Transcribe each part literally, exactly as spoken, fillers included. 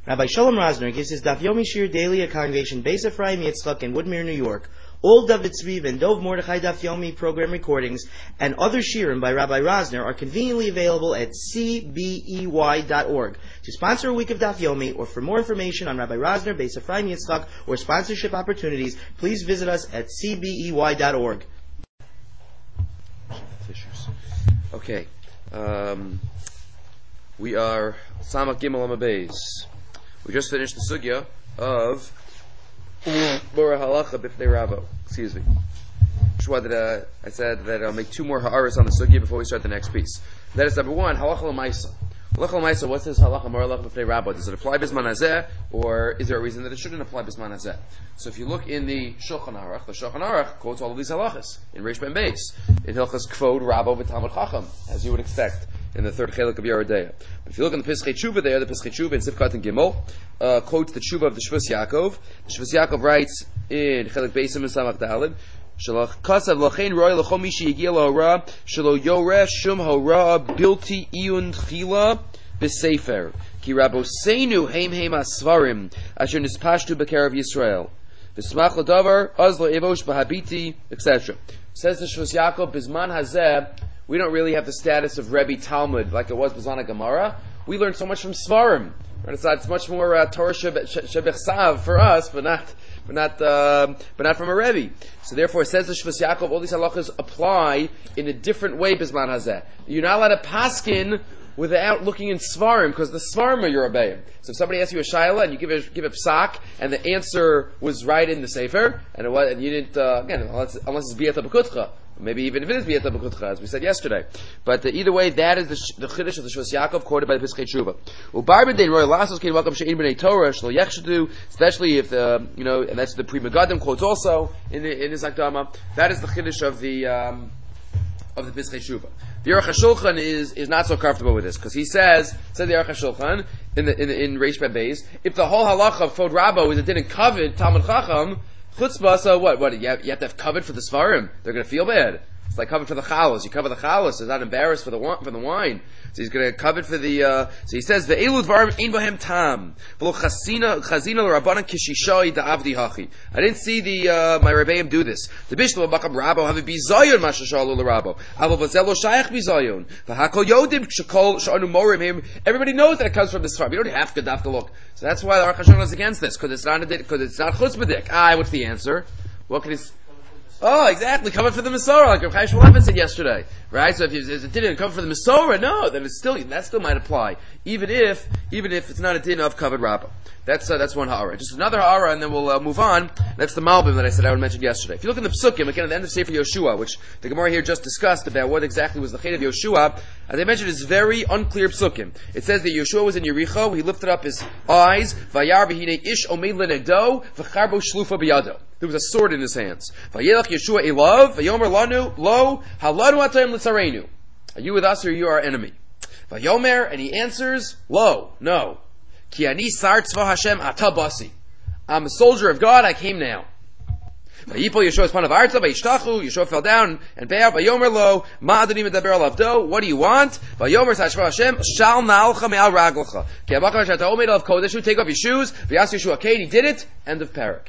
Rabbi Shalom Rosner gives his Daf Yomi Shir daily at Congregation Beis Ephraim Yitzchak in Woodmere, New York. All David Tzviv and Dov Mordechai Daf Yomi program recordings and other shirim by Rabbi Rosner are conveniently available at c b e y dot org. To sponsor a week of Daf Yomi or for more information on Rabbi Rosner, Beis Ephraim Yitzchak, or sponsorship opportunities, please visit us at c b e y dot org. Okay. Um, we are Samach Gimel Amabeis. We just finished the sugya of Bora Halacha Bifnei Rabo. Excuse me. Just wanted to, I said that I'll make two more ha'aras on the sugya before we start the next piece. That is number one, Halacha L'maisa. Halacha L'maisa, what's this Halacha Bora Halacha Bifnei Rabo? Does it apply Bisman Hazeh, or is there a reason that it shouldn't apply Bisman Hazeh? So if you look in the Shulchan Aruch, the Shulchan Aruch quotes all of these halachas in Reish Ben Beis. In Hilchas Kvod Rabo V'Talmud Chacham, as you would expect in the third chelik of Yerodea. But if you look in the Pischei Tshuva there, the Pischei Tshuva in Sifkat and Gimel uh, quotes the Tshuva of the Shvus Yaakov. The Shvus Yaakov writes in Chelik Beisim and Samach Daled, Shalach Kasav Lachein Roy Lachom Mishi Yigil Hora Shalo Yoreh Shum Hora Bilti Iyun Chila B'Sefer Ki Raboseinu Heim Heim Asvarim Asher Nispashtu B'Kerav Yisrael V'Smach L'Davar Azlo Evosh B'Habiti etc. Says the Shvus Yaakov Bizman Hazeh. We don't really have the status of Rebbe Talmud like it was Bazana Gemara. We learn so much from Svarim. It's, it's much more uh, Torah Shebechsav for us, but not, but not, uh, but not from a Rebbe. So therefore, it says the Shvus Yaakov, all these halachas apply in a different way. Bizman Hazeh. You're not allowed to paskin without looking in Svarim, because the Svarim are your Rebbeim. So if somebody asks you a shaila and you give a, give a psak, and the answer was right in the Sefer, and it was, and you didn't, uh, again, unless, unless it's Biyata B'Kutcha, maybe even if it is Biyata B'Kutcha, as we said yesterday. But uh, either way, that is the, the Chiddush of the Shvus Yaakov quoted by the Pischei Tshuva. Ubar b'dein roy lasos kein welcome she'in b'nei Torah shlo yechshadu, especially if the, you know, and that's the Pri Megadim quotes also in the, in his Akdama. That is the Chiddush of the, um, of the Pischei Tshuva. The Aruch HaShulchan is, is not so comfortable with this, because he says, said the Aruch HaShulchan, in the, in, the, in Reish Ben Beis, if the whole halacha of Fod Rabo is it didn't covet Talmud Chacham, chutzpah, so what, what, you have, you have to have covet for the Svarim? They're gonna feel bad. It's like covet for the chalos. You cover the chalos, they're not embarrassed for the for the wine. So he's going to covet for the, uh, so he says, the elu dvarim ein bohem tam. V'lo chazina, chazina l'rabbanan kishishai da'avdi hachi. I didn't see the, uh, my Rebbeim do this. The bishlo b'makam rabo have a bizayon mashashalu l'rabo. Avo v'zelo shayach bizayon. V'hakol yodim shekol sh'anu morim him. Everybody knows that it comes from this farm. You don't have to have to look. So that's why the Aruch HaShulchan is against this, because it's not a, because it's not chutzpahdik. Ah, what's the answer? What can he Oh, exactly. Cover for the Masorah, like Rav Chaim Shmulevitz said yesterday, right? So if, you, if it didn't cover for the Masorah, no, then it's still that still might apply, even if even if it's not a din of covered rabba. That's uh, that's one ha'ara. Just another ha'ara, and then we'll uh, move on. That's the Malbim that I said I would mention yesterday. If you look in the Psukim, again at the end of Sefer Yoshua, which the Gemara here just discussed about what exactly was the chait of Yoshua, as I mentioned, it's very unclear Psukim. It says that Yoshua was in Yericho. He lifted up his eyes. Vayar b'hinei ish omeid lenegdo v'charbo shlufa biyado. There was a sword in his hands. Vayelach Yeshua elav, vayomer lanu, lo, halanu atayim l'tzarenu. Are you with us or are you our enemy? Vayomer, and he answers, lo, no. Ki ani sar tzva Hashem ata basi. I'm a soldier of God, I came now. Vayipol Yeshua spun of arza, vayishtachu, Yeshua fell down and bowed, vayomer lo, ma adoni medaber alavdo, what do you want? Vayomer sar Hashem, shal na'alcha me'al raglcha. Ki abakar shata omed alav kodeshu, take off your shoes, v'yas Yeshua kain, he did it, end of parak.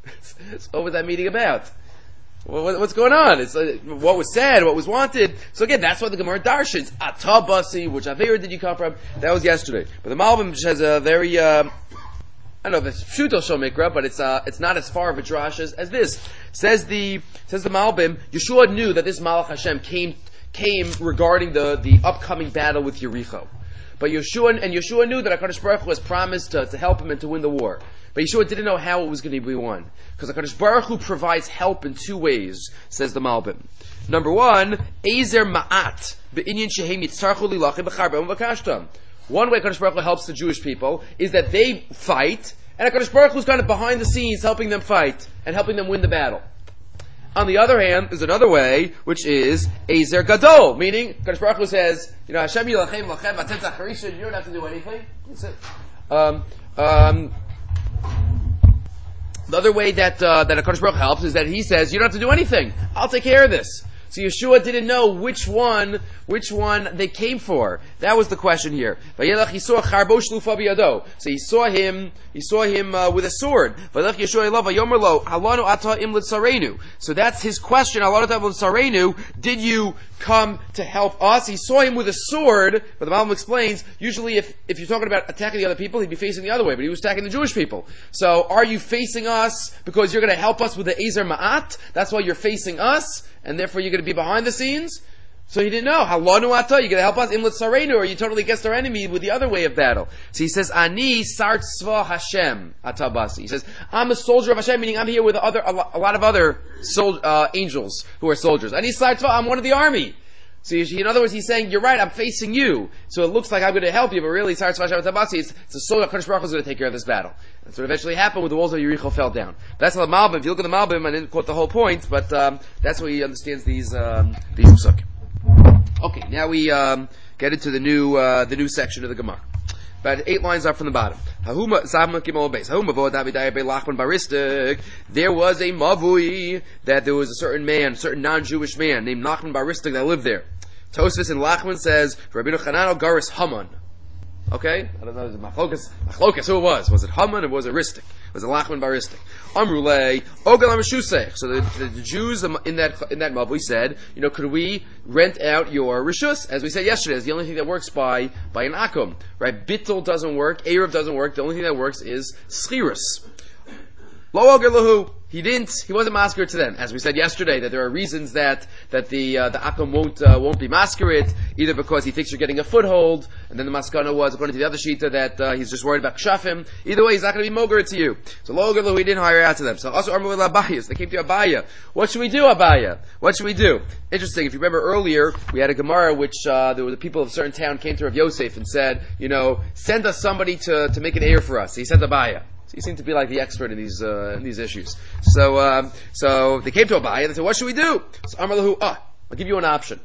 So what was that meeting about? What's going on? It's uh, what was said, what was wanted. So again, that's what the Gemara darshins. Atabasi, which Avera did you come from? That was yesterday. But the Malbim has a very, uh, I don't know if it's Pshuto Shel Mikra, but it's uh, it's not as far of a drash as, as this. Says the says the Malbim, Yeshua knew that this Malach Hashem came came regarding the, the upcoming battle with Yericho. But Yeshua and Yeshua knew that HaKadosh Baruch Hu was promised to, to help him and to win the war. But Yeshua didn't know how it was going to be won. Because HaKadosh Baruch Hu provides help in two ways, says the Malbim. Number one, Ezer Ma'at, Be'inyan Shehem Yitzarchu Lilachim B'charbem V'kashtam. One way HaKadosh Baruch Hu helps the Jewish people is that they fight, and HaKadosh Baruch Hu is kind of behind the scenes helping them fight, and helping them win the battle. On the other hand, there's another way, which is Ezer Gadol, meaning HaKadosh Baruch Hu says, you know, Hashem Yilachem Lachem Vatem Zacharisha, you don't have to do anything. That's it. Um, um, The other way that uh, that HaKadosh Baruch Hu helps is that he says, you don't have to do anything. I'll take care of this. So Yeshua didn't know which one, which one they came for. That was the question here. Vayelach Yisua charbo shlufa biyado. So he saw him, he saw him uh, with a sword. Vayelach Yeshua elav vayomer lo halanu ata im litzarenu. So that's his question. Halanu ata im litzarenu. Did you come to help us? He saw him with a sword, but the Malbim explains, usually if, if you're talking about attacking the other people, he'd be facing the other way, but he was attacking the Jewish people. So, are you facing us because you're going to help us with the Ezer Ma'at? That's why you're facing us, and therefore you're going to be behind the scenes? So he didn't know. Halanu ata, you're going to help us? Imlet sarenu, or you totally against our enemy with the other way of battle. So he says, Ani sar tzva Hashem atabasi. He says, I'm a soldier of Hashem, meaning I'm here with other, a lot of other sol- uh, angels who are soldiers. Ani sar tzva, I'm one of the army. So in other words, he's saying, you're right, I'm facing you. So it looks like I'm going to help you, but really, sar tzva Hashem atabasi, it's, it's a soldier, HaKadosh Baruch Hu is going to take care of this battle. That's what eventually happened when the walls of Yericho fell down. That's how the Malbim, if you look at the Malbim, I didn't quote the whole point, but um, that's where he understands these um, these psukim. Okay, now we um, get into the new uh, the new section of the Gemara. About eight lines up from the bottom. There was a mavui, that there was a certain man, a certain non-Jewish man named Nachman Baristik that lived there. Tosfos in Lachman says, Rabbeinu Chananel Garis Haman. Okay? I don't know, was it Machlokas? Machlokas, who it was? Was it Haman or was it Ristik? Was it Lachman Baristik? Amrulei, Ogal Amashusech. So the, the, the Jews in that in that mob, we said, you know, could we rent out your Rishus? As we said yesterday, it's the only thing that works by by an Akum. Right? Bittul doesn't work, Erev doesn't work, the only thing that works is Schirus. Lo Ogal Lahu. He didn't. He wasn't masker to them, as we said yesterday. That there are reasons that that the uh, the akum won't uh, won't be masquerade, either because he thinks you're getting a foothold, and then the maskana was according to the other shita that uh, he's just worried about kshafim. Either way, he's not going to be moger to you. So lo lo he didn't hire out to them. So also armor with Abayas. They came to Abaya. What should we do, Abaya? What should we do? Interesting. If you remember earlier, we had a Gemara which uh, there were the people of a certain town came to Rav Yosef and said, you know, send us somebody to to make an heir for us. He sent Abaya. So you seem to be like the expert in these uh, in these issues. So um, so they came to Abaya and they said, what should we do? So Amar lahu, ah, I'll give you an option.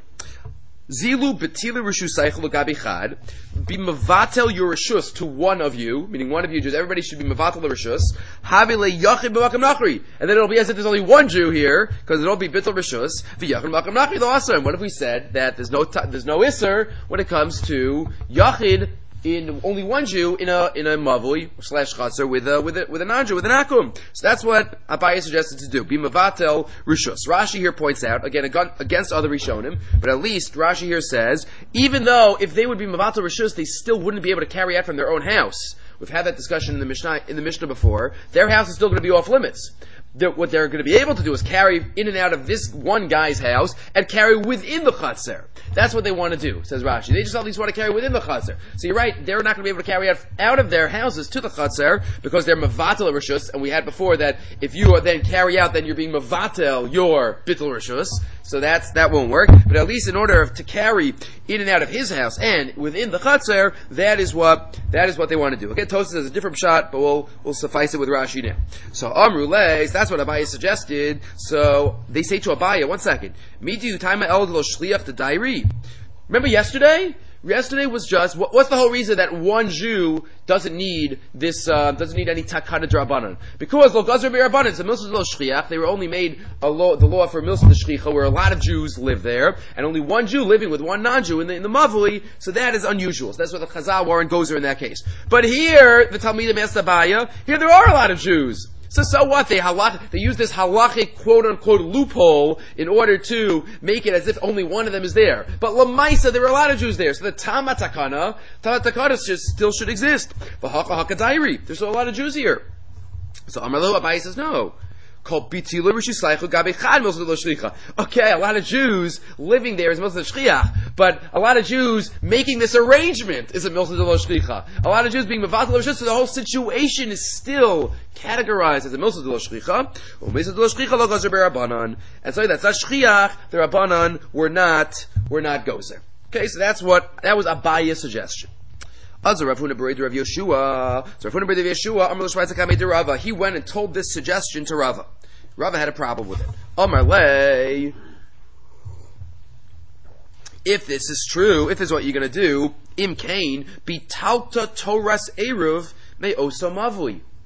Zilu betila rishus seichel gabi chad, be mevatel your rishus to one of you, meaning one of you Jews. Everybody should be mevatel the rishus. Havile yachid b'makam nachri, and then it'll be as if there's only one Jew here, because it'll be bittul rishus. V'yachid b'makam nachri lo aser. And what if we said that there's no ta- there's no iser when it comes to yachid? In only one Jew in a in a mavui slash chaser with a with a with a non-Jew with an akum. So that's what Abaye suggested to do. Be mavatel rishus. Rashi here points out again against other rishonim, but at least Rashi here says even though if they would be mavatel rishus, they still wouldn't be able to carry out from their own house. We've had that discussion in the Mishnah in the Mishnah before. Their house is still going to be off limits. They're, what they're going to be able to do is carry in and out of this one guy's house and carry within the chaser. That's what they want to do, says Rashi. They just at least want to carry within the chaser. So you're right, they're not going to be able to carry out out of their houses to the chaser because they're mavatel rishus, and we had before that if you then carry out, then you're being mavatel your bittul rishus. So that's that won't work. But at least in order to carry in and out of his house and within the chaser, that is what that is what they want to do. Okay, Tosfos has a different shot, but we'll we'll suffice it with Rashi now. So Amru Leis, that's what Abaye suggested. So they say to Abaye, one second, Midu Taima El Lo Shliach the diary. Remember yesterday? Yesterday was just what, what's the whole reason that one Jew doesn't need this uh, doesn't need any takana drabanan? Because lo gazer b'rabanan, so milsa lo shchiach, they were only made a law, the law for milsa the shchicha, where a lot of Jews live there, and only one Jew living with one non-Jew in the in the mavui. So that is unusual. So that's what the Chazal Warren gozer in that case. But here the Talmidim asked Abaya, here there are a lot of Jews. So, so what? They halach, they use this halachic quote-unquote loophole in order to make it as if only one of them is there. But Lamaisa, there are a lot of Jews there. So the Tama Takana, Tama Takana still should exist. V'haka haka dairi. There's still a lot of Jews here. So Amarlo Abaye says, no. Okay, a lot of Jews living there is milsa shchiach, but a lot of Jews making this arrangement is a milsa de lo shchicha. A lot of Jews being mevatel rishus, so the whole situation is still categorized as a milsa de lo shchicha. And so that's not shchiach. The rabbanan were not were not gozer. Okay, so that's what that was Abaye's suggestion. So Rav Huna Bered Rav Yeshua, so Rav Huna Bered Rav Yeshua, Amar L'Shvayz HaKamei to Rava. He went and told this suggestion to Rava. Rava had a problem with it. Amar Lei, if this is true, if this is what you're going to do, Im Kain, Bitalta Toras Eruv Me Oso Mavui.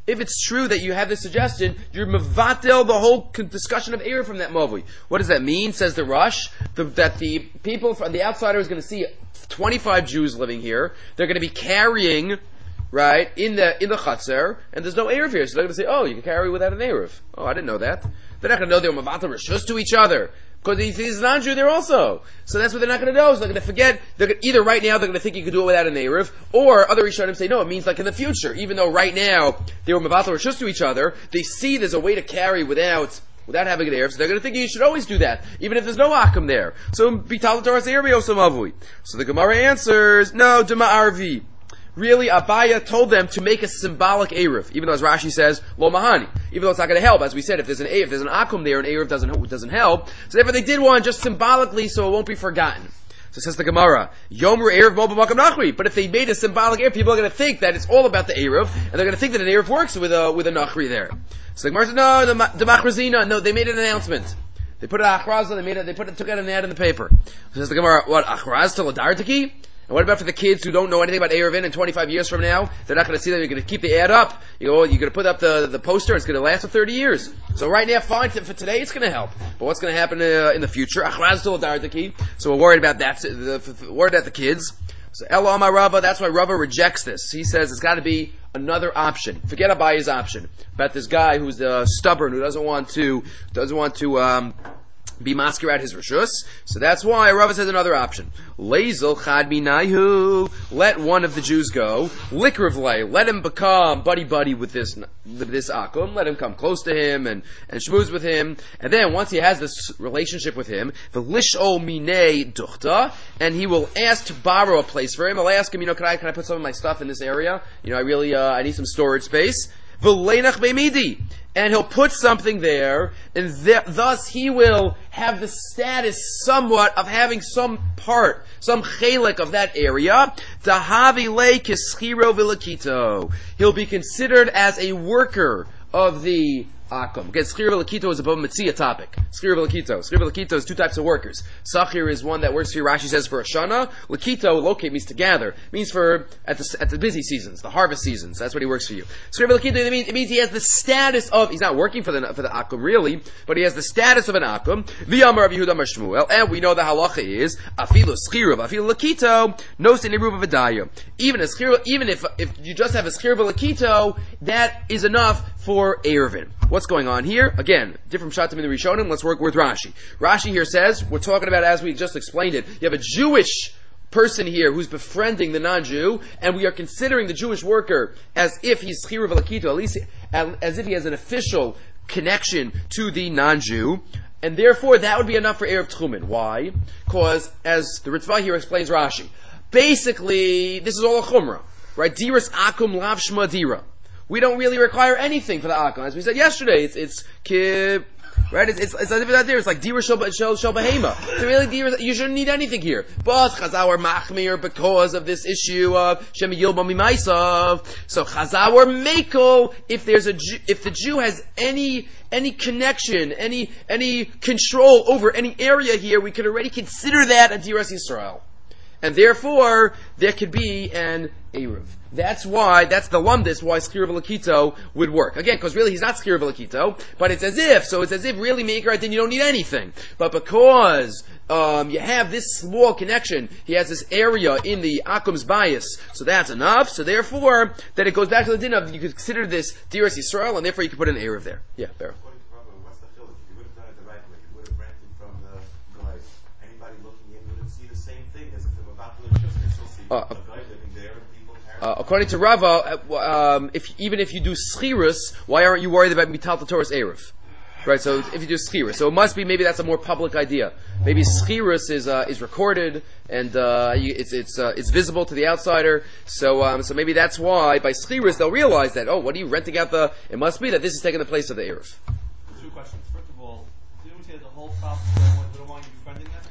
if it's true that you have this suggestion, you're mevatel the whole discussion of Erev from that Mavui. What does that mean? Says the Rush, the, that the people from the outsider is going to see twenty-five Jews living here. They're going to be carrying, right, in the in the Chatzar, and there's no Erev here. So they're going to say, oh, you can carry without an Erev. Oh, I didn't know that. They're not going to know they were mevatel rishus to each other. Because he's, he's a non-Jew there also. So that's what they're not going to know. So they're going to forget. They're gonna, either right now they're going to think you can do it without an Erev, or other Rishonim say, no, it means like in the future. Even though right now they were mevatel rishus to each other, they see there's a way to carry without without having an Erev, so they're going to think you should always do that, even if there's no Akum there. So, Bital Torah's Erev Mavui. So the Gemara answers, no, Dema Arvi. Really, Abaya told them to make a symbolic Erev, even though as Rashi says, Lo Mahani. Even though it's not going to help, as we said, if there's an if there's an Akum there, an Erev doesn't doesn't help. So therefore, they did one just symbolically, so it won't be forgotten. So says the Gemara, Yomer Erev Mo B'Makam Nachri. But if they made a symbolic Erev, people are going to think that it's all about the Erev, and they're going to think that an Erev works with a with a Nachri there. So the Gemara said, no, the, the Machrazina, no, they made an announcement. They put an Achraz, they made it, they put it, took out an ad in the paper. So says the Gemara, what Achraz to Ladartiki? And what about for the kids who don't know anything about Erevin and twenty-five years from now? They're not going to see that. You're going to keep the ad up. You know, you're going to put up the, the poster. It's going to last for thirty years. So right now, fine. For today, it's going to help. But what's going to happen uh, in the future? Achraz to Ladartiki. So we're worried about that. The, worried about the kids. So Elo Amar Rava, that's why Rava rejects this. He says it's got to be another option. Forget Abaya's option about this guy who's uh, stubborn, who doesn't want to doesn't want to um, be masquerade his rishus. So that's why Rava says another option. Lezel chad minayu. Let one of the Jews go. Likrivlei. Let him become buddy buddy with this with this akum. Let him come close to him and and schmooze with him. And then once he has this relationship with him, the lishol minei duchta, and he will ask to borrow a place for him. I'll ask him, you know, can I can I put some of my stuff in this area? You know, I really uh, I need some storage space. V'leinach beimidi. And he'll put something there, and th- thus he will have the status somewhat of having some part, some chelik of that area. Dahavi le kischiro vilakito. He'll be considered as a worker of the Akum. Again, Schir Velakito is a Bava Metzia topic. Schir Velakito. Schir Velakito is two types of workers. Sachir is one that works for, Rashi says, for a Shana. Lakito, locate, means to gather. Means for, at the, at the busy seasons, the harvest seasons. That's what he works for you. Schir Velakito, it means, it means he has the status of, he's not working for the, for the Akum really, but he has the status of an Akum. V'yamar of Yehuda Amar Shmuel. And we know the halacha is, Afilu Schir, Afilu Lakito, no Siniruba V'daya. Even a Schir, even if, if you just have a Schir Velakito, that is enough for Erevin. What's going on here? Again, different shatim in the Rishonim. Let's work with Rashi. Rashi here says, we're talking about, as we just explained it, you have a Jewish person here who's befriending the non-Jew, and we are considering the Jewish worker as if he's Chira Velakito, at least as if he has an official connection to the non-Jew, and therefore that would be enough for Erev Tchumen. Why? Because, as the Ritzvah here explains Rashi, basically, this is all a Chumrah, right? Diras Akum Lav Shma Dira. We don't really require anything for the Akum. As we said yesterday, it's, it's, kib, right? It's, it's, it's as if it's not there. It's like Dira Shel, Shel, Shel Behema. So really, Dira, you shouldn't need anything here. But Chazal were Machmir because of this issue of Shem Yilba Mimaisav. So Chazal were Mako, if there's a Jew, if the Jew has any, any connection, any, any control over any area here, we could already consider that a Diras Yisrael. And therefore, there could be an Erev. That's why, that's the lumdis why Schir Velakito would work. Again, because really he's not Schir Velakito, but it's as if, so it's as if really Meikar, then you don't need anything. But because um, you have this small connection, he has this area in the Akum's bias, so that's enough. So therefore, that it goes back to the din of, you could consider this Diras Yisrael, and therefore you could put an Erev there. Yeah, Beryl. What's the chiluk? If you would have done it the right way, you would have rented from the guy. Anybody looking in wouldn't see the same thing as if they were about to just they still see Uh, the guy living there and people carrying. Uh, according to Rava, uh, um, if even if you do schirus, why aren't you worried about mital Torah's erev? Right. So if you do schirus, so it must be maybe that's a more public idea. Maybe schirus is uh, is recorded and uh, you, it's it's uh, it's visible to the outsider. So um, so maybe that's why by schirus they'll realize that, oh, what are you renting out the? It must be that this is taking the place of the erev. Two questions. First of all, didn't we say that the whole top we don't want you befriending them?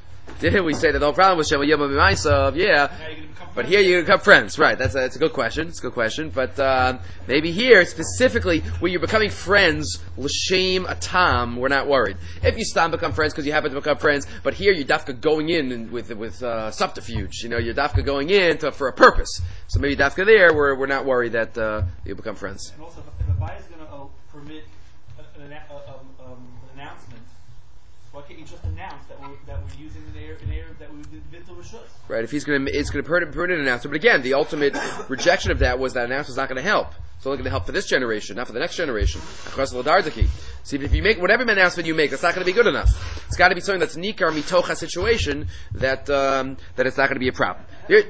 Did we say that no problem with Sheva Yom B'Maisav? Yeah. But here you're going to become friends. Right, that's a, that's a good question. It's a good question. But uh, maybe here, specifically, when you're becoming friends, l'shem atam, we're not worried. If you stop become friends because you happen to become friends, but here you're dafka going in and with with uh, subterfuge. You know, you're dafka going in to, for a purpose. So maybe dafka there, we're, we're not worried that uh, you become friends. And also, if a buyer is going to uh, permit an, an, uh, um, um, an announcement, why can't you just announce that we're, that we're using an air, an air that we did Bintul Rishus? Right, if he's going to, it's going to permit, permit an announcement. But again, the ultimate rejection of that was that announcement's not going to help. It's only going to help for this generation, not for the next generation. See, if you make whatever announcement you make, that's not going to be good enough. It's got to be something that's nikar mitocha situation that um, that it's not going to be a problem. Here,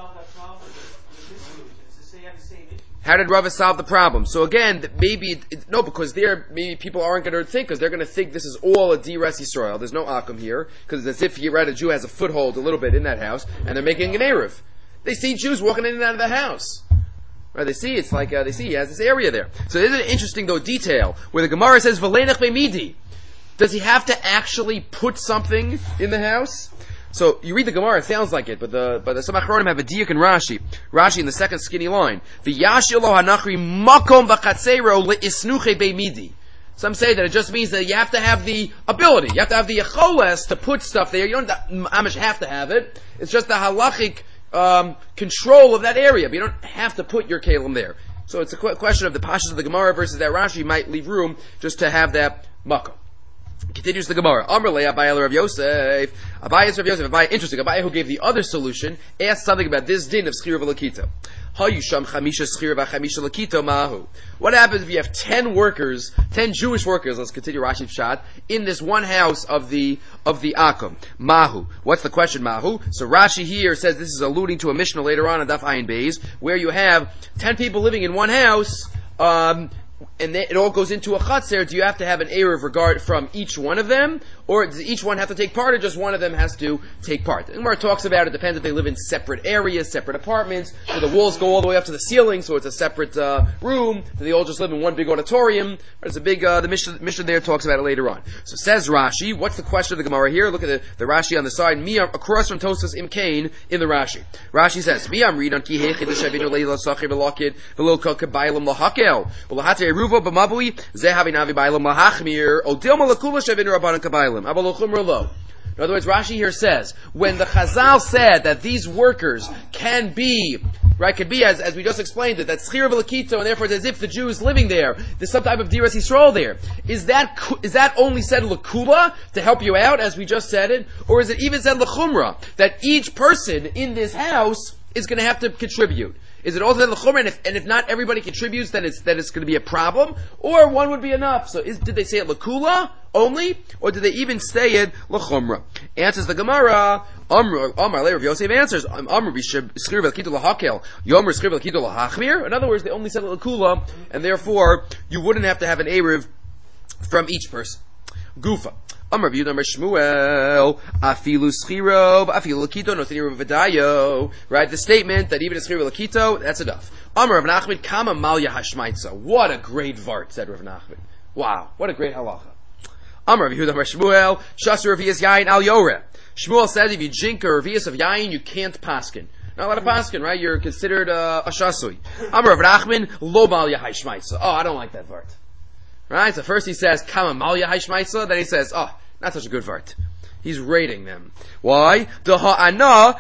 how did Rava solve the problem? So again, maybe it, it, no, because there maybe people aren't going to think because they're going to think this is all a Dires Yisrael. There's no Akum here because it's as if you right, a Jew has a foothold a little bit in that house, and they're making an Erev. They see Jews walking in and out of the house. Right? They see it's like uh, they see he has this area there. So there's an interesting though detail where the Gemara says V'leinach be'midi. Does he have to actually put something in the house? So you read the Gemara, it sounds like it, but the but the Samach Ronim have a diuk and Rashi. Rashi in the second skinny line. V'yashil lo hanachri makom v'chatzero le'isnuche be'midi. Some say that it just means that you have to have the ability, you have to have the yecholes to put stuff there. You don't amish have to have it. It's just the halachic um, control of that area, but you don't have to put your kalim there. So it's a qu- question of the pashas of the Gemara versus that Rashi might leave room just to have that makom. Continues the Gemara. Amr le Abaye Rav Yosef. Abaye is Rav Yosef. Abaye, interesting. Abaye, who gave the other solution, asked something about this din of schira v'lakito. Hayusham chamisha schira v'chamisha lakito mahu. What happens if you have ten workers, ten Jewish workers? Let's continue Rashi Pshat in this one house of the of the Akum mahu. What's the question, mahu? So Rashi here says this is alluding to a Mishnah later on in Daf Ayin Beis, where you have ten people living in one house. Um, and it all goes into a chatzir. Do you have to have an erev regard from each one of them, or does each one have to take part, or just one of them has to take part? The Gemara talks about it. Depends if they live in separate areas, separate apartments, where the walls go all the way up to the ceiling, so it's a separate uh, room. Do they all just live in one big auditorium? There's a big. Uh, the Mishnah, Mishnah there talks about it later on. So says Rashi. What's the question of the Gemara here? Look at the, the Rashi on the side. Me across from Tosas Imkain in the Rashi. Rashi says, "Me am read on ki hechid l'shavinu leila sachir v'lakid v'lo kabaylam lahakel v'lahate eruvo b'mabui zehavi navi baylam lahachmir odil malakula shavinu rabbanan kabaylam abalachum lo." In other words, Rashi here says, when the Chazal said that these workers can be, right, could be, as, as we just explained it, that Schir v'lakito, and therefore it's as if the Jew is living there, there's some type of Diras Yisrael there. Is that, is that only said l'kula, to help you out, as we just said it? Or is it even said l'chumra, that each person in this house is going to have to contribute? Is it also l'chumra, and if, and if not everybody contributes, then it's, then it's going to be a problem? Or one would be enough? So is, did they say it l'kula only? Or did they even say it l'chumra? Answers the Gemara, Amr, Amr, Rav Yosef answers, Amr, b'shir v'lkitu l'hakel, Yomer skir v'lkitu l'hachmir. In other words, they only said l'kula, and therefore, you wouldn't have to have an Erev from each person. Gufa. Amar Rav Yehuda Shmuel, afilu schiro, afilu lakito, notini v'dayo. Right, the statement that even a schiro lakito, that's enough. Amar Rav Nachman, kama malya hashmaitza. What a great vart, said Rav Nachman. Wow, what a great halacha. Amar Rav Yehuda Shmuel, shasur revias yain al yoreh. Shmuel says if you drink a revias of yain, you can't paskin. Not allowed to paskin, right? You're considered uh, a shasui. Amar Rav Nachman, lo malya hashmaitza. Oh, I don't like that vart. Right? So first he says, Kama Malya Haishmaitza, then he says, oh, not such a good vart. He's rating them. Why? Why?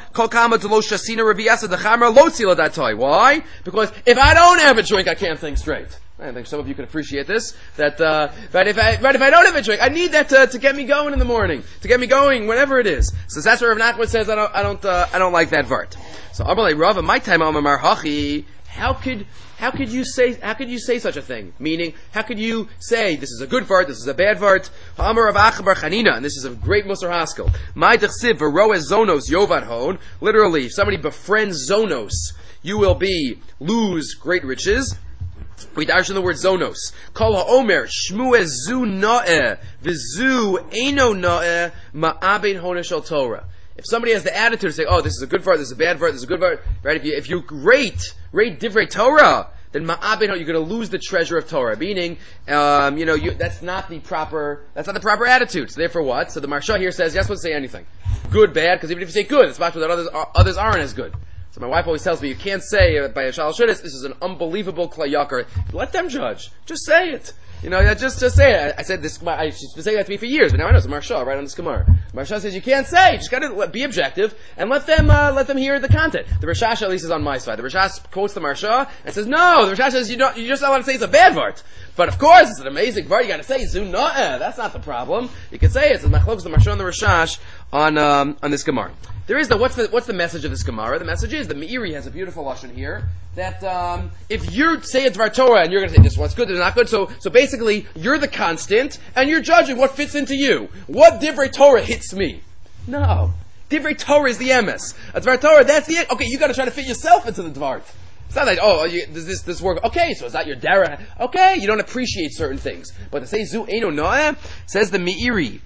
Because if I don't have a drink, I can't think straight. I think some of you can appreciate this. That uh, right, if I right, if I don't have a drink, I need that to, to get me going in the morning, to get me going whenever it is. So that's where Rav Nachman says I don't I don't uh, I don't like that vart. So Amalei Rava, my time Amar Hachi. How could how could you say how could you say such a thing? Meaning, how could you say this is a good vart, this is a bad vart? Amar Rav Acha bar Chanina, and this is a great Musar Haskell. My dechsiv v'roes zonos yovad hon. Literally, if somebody befriends zonos, you will be lose great riches. We dash in the word zonos. Kol ha'omer shmueh zu na'eh v'zu eino na'eh ma'abein honesh al Torah. If somebody has the attitude to say, oh, this is a good vart, this is a bad vart, this is a good vart, right? If you if you rate rate divrei Torah, then ma'abin, you're going to lose the treasure of Torah. Meaning, um, you know, you, that's not the proper, that's not the proper attitude. So therefore what? So the Maharsha here says, you're not supposed to say anything. Good, bad, because even if you say good, it's possible that others, others aren't as good. So my wife always tells me, you can't say uh, by a Shal Shudis, this is an unbelievable Klayakar. Let them judge. Just say it. You know, just just say it. I, I said this, I, she's been saying that to me for years, but now I know it's a Maharsha, right on this Gemara. Maharsha says you can't say, you just gotta be objective, and let them, uh, let them hear the content. The Rashash at least is on my side. The Rashash quotes the Maharsha, and says, no, the Rashash says you don't, you just don't want to say it's a bad vart. But of course, it's an amazing vart, you gotta say, Zuna'eh, that's not the problem. You can say it, it's the Machlokes, the Maharsha and the Rashash on, um, on this Gemara. There is the what's the what's the message of this Gemara? The message is the Meiri has a beautiful lashon here that um, if you say a Dvar Torah and you're going to say this one's good, this is not good, so so basically you're the constant and you're judging what fits into you. What Divrei Torah hits me? No, Divrei Torah is the M S. A Dvar Torah, that's the okay. You got to try to fit yourself into the Dvar. It's not like oh, you, does this this work? Okay, so it's not your dara. Okay, you don't appreciate certain things, but to say Zu Eino Noah says the Meiri.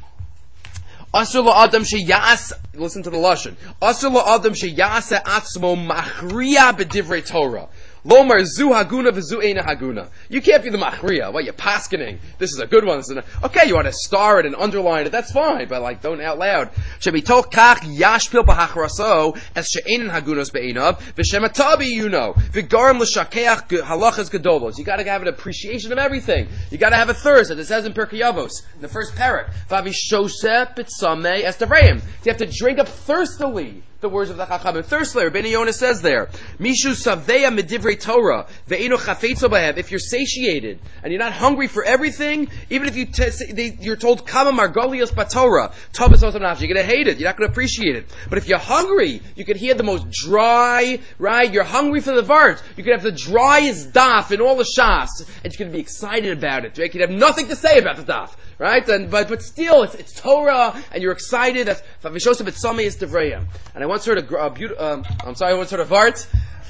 Asur la'adam sheyas, listen to the lashon. Asur la'adam sheyasa atzmo machriya b'divrei Torah. Lomar zu haguna v'zu eina haguna. You can't be the machriya. What, you're paskening. This is a good one. This is a, okay, you want to star it and underline it. That's fine, but like, don't out loud. Shebitol kach yashpil b'hachraso as she'einin hagunos be'einav v'shematabi you know v'garim l'shakeach halachas gedolos. You got to have an appreciation of everything. You got to have a thirst, as it says in Pirkei Avos, in the first parak. V'avishoseh b'tzamei es tavreim. You have to drink up thirstily the words of the Chachamim. Thirstily, Rabbeinu Yonah says there, Mishu saveya midivrei Torah ve'eno chafetzo b'hem. If you're satiated and you're not hungry for everything, even if you t- they, you're told kama margolios b'Torah, tovas osam nafshi, you're going to hate it. You're not going to appreciate it. But if you're hungry, you could hear the most dry, right? You're hungry for the vart. You could have the driest daf in all the shas, and you could be excited about it. Right? You could have nothing to say about the daf. Right? And, but, but still, it's, it's Torah, and you're excited. That's, Vavishoseh b'tzamei is Devrayim. And I once heard a, uh, beautiful, um, I'm sorry, I once heard a vart.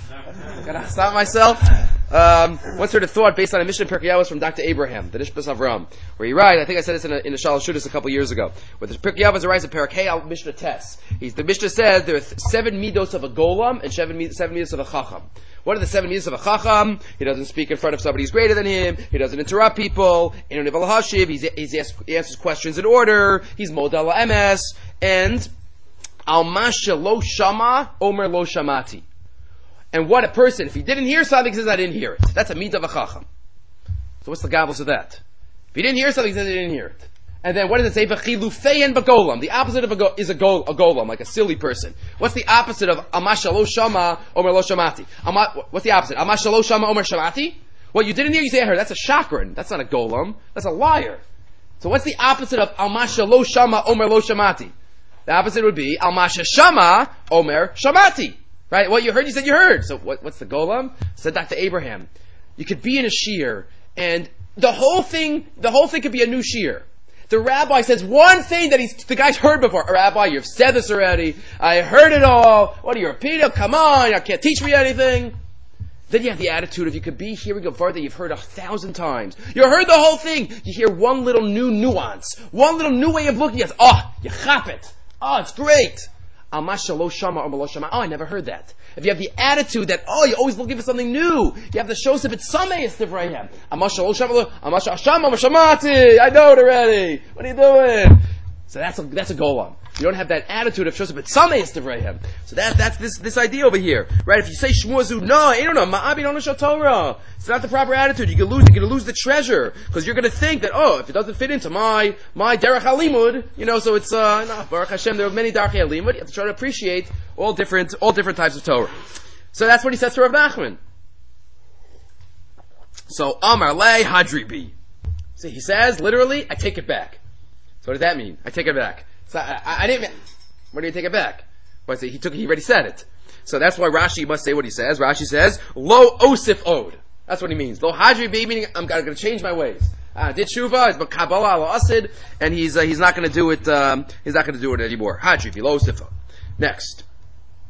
Gotta stop myself. Um, once heard a thought based on a Mishnah Pirkei Avos from Doctor Abraham, the Nishbas Avram, where he writes, I think I said this in a, in a Shalosh Shudas a couple years ago, where the Pirkei Avos writes a Parak Hey Mishnah Tes. He's, the Mishnah says there are seven midos of a golam and seven, seven midos of a chacham. What are the seven midos of a chacham? He doesn't speak in front of somebody who's greater than him. He doesn't interrupt people. He's, he's asked, he answers questions in order. He's model M S. And al masha lo shama omer lo shamati. And what a person, if he didn't hear something, he says, I didn't hear it. That's a midah of a chacham. So what's the gavels of that? If he didn't hear something, he says, I didn't hear it. And then what does it say? V'chilufein b'golam. The opposite of a go- is a, go- a golam, like a silly person. What's the opposite of amasha lo shama omer lo shamati? Ama- what's the opposite? Amasha lo shama omer shamati? What you didn't hear, you say I heard. That's a chakran. That's not a golam. That's a liar. So what's the opposite of amasha lo shama omer lo shamati? The opposite would be amasha shama omer shamati. Right? What you heard, you said you heard. So what, what's the golam? Said Doctor Abraham. You could be in a shiur, and the whole thing, the whole thing could be a new shiur. The rabbi says one thing that he's, the guy's heard before. Rabbi, you've said this already. I heard it all. What are you repeating? Come on, you can't teach me anything. Then you have the attitude of you could be hearing a vart that you've heard a thousand times. You heard the whole thing. You hear one little new nuance, one little new way of looking at it. Oh, you chop it. Oh, it's great. Oh, I never heard that. If you have the attitude that, oh, you're always looking for something new, you have the shosef at Sameis Divrayim. I know it already. What are you doing? So that's a, that's a golam. You don't have that attitude of shosef at Sameis Divrayim. So that, that's this, this idea over here. Right? If you say Shmuazu, no, you don't know, Ma'abi don't know Torah. It's not the proper attitude. You can lose, you're going to lose the treasure. Because you're going to think that, oh, if it doesn't fit into my, my Derech HaLimud, you know, so it's, uh, no, Baruch Hashem, there are many Derech HaLimud. You have to try to appreciate all different, all different types of Torah. So that's what he says to Rav Nachman. So, Amar Le Hadri Bi. So he says, literally, I take it back. So what does that mean? I take it back. So I, I, I didn't, where do you take it back? Well, I say, he took, he already said it. So that's why Rashi must say what he says. Rashi says, Lo Osif Od. That's what he means. Lo Hadri Bi, meaning I'm going to change my ways. Uh, did Shuvah, it's Kabbalah Lo Asid, and he's, uh, he's not going to do it, um, he's not going to do it anymore. Hadri Bi, Lo Osif Od. Next.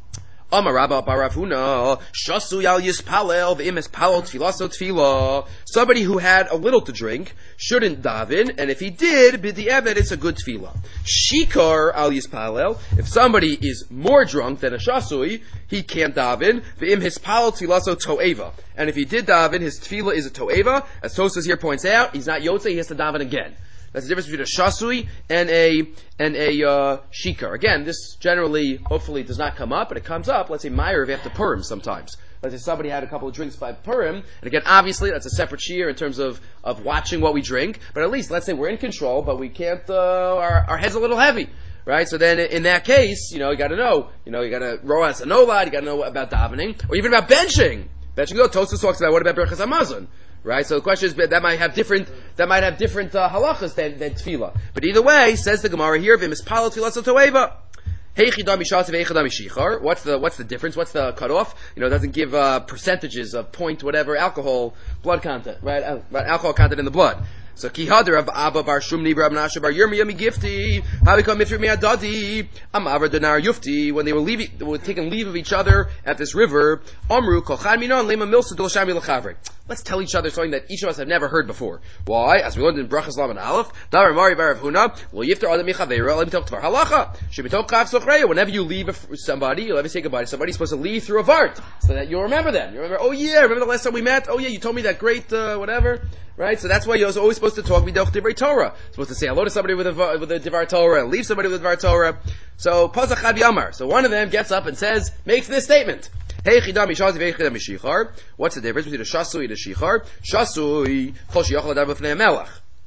Amar Rabba bar Rav Huna, shasu yal yispalel v'im espalel tfilaso tfila. Somebody who had a little to drink shouldn't daven, and if he did, b'di'evet, it's a good tefillah. Shikar al yispalel, if somebody is more drunk than a shasui, he can't daven. V'im hispalel tfilaso to'eva. And if he did daven, his tefillah is a to'eva. As Tosas here points out, he's not yotze, he has to daven again. That's the difference between a shasui and a and a uh, shikar. Again, this generally, hopefully, does not come up, but it comes up. Let's say Meyer after Purim sometimes. Let's say somebody had a couple of drinks by Purim, and again, obviously, that's a separate shear in terms of, of watching what we drink. But at least, let's say we're in control, but we can't. Uh, our our head's a little heavy, right? So then, in that case, you know, you got to know, you know, you got to row as a nolad, you got to know about davening, or even about benching. Benching. Though Tosfos talks about what about berachas hamazon. Right, so the question is that might have different that might have different uh, halachas than, than tefillah. But either way, says the Gemara here, v'mispalel tefillah toeva. Heichidam mishasav, heichidam mishichar. What's the what's the difference? What's the cutoff? You know, it doesn't give uh, percentages of point whatever alcohol blood content, right? Uh, alcohol content in the blood. So kihadar of Abba bar Shumni bar Abnasha bar Yirmi Yami Gifti. How we come Mifri Me'adadi? Am Avra Denar Yufti. When they were leaving, they were taking leave of each other at this river. Amru Kolchan Minon Lema Milsa Dol Shami L'Chavre. Let's tell each other something that each of us have never heard before. Why? As we learned in Brachas Lam and Aleph, Dar Mari bar Rav Huna. Well, Yiftar Adam Yichavera. Let me talk to our halacha. Shebitol Chav Sochreya. Whenever you leave somebody, you'll ever say goodbye to somebody. You're supposed to leave through a vart, so that you'll remember them. You remember? Oh yeah, remember the last time we met? Oh yeah, you told me that great uh, whatever. Right, so that's why you're always supposed to talk midoch divrei Torah. You're supposed to say hello to somebody with a with a divar Torah, and leave somebody with a divar Torah. So pasach Chad Yamar. So one of them gets up and says, makes this statement. Hey chidam mishazi v'chidam mishichar. What's the difference between a shasui and a shichar? Shasui chol sheyachol adar b'fnei melech.